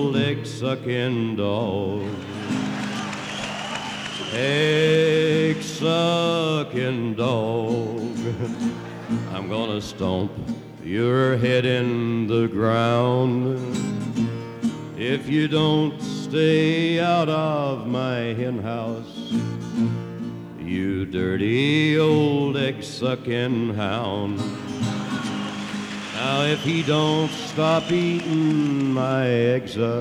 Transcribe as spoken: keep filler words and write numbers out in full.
egg-sucking dog. Egg-sucking dog. I'm gonna stomp your head in the ground if you don't stay out of my hen house, you dirty old egg-sucking hound. Now if he don't stop eating my eggs up,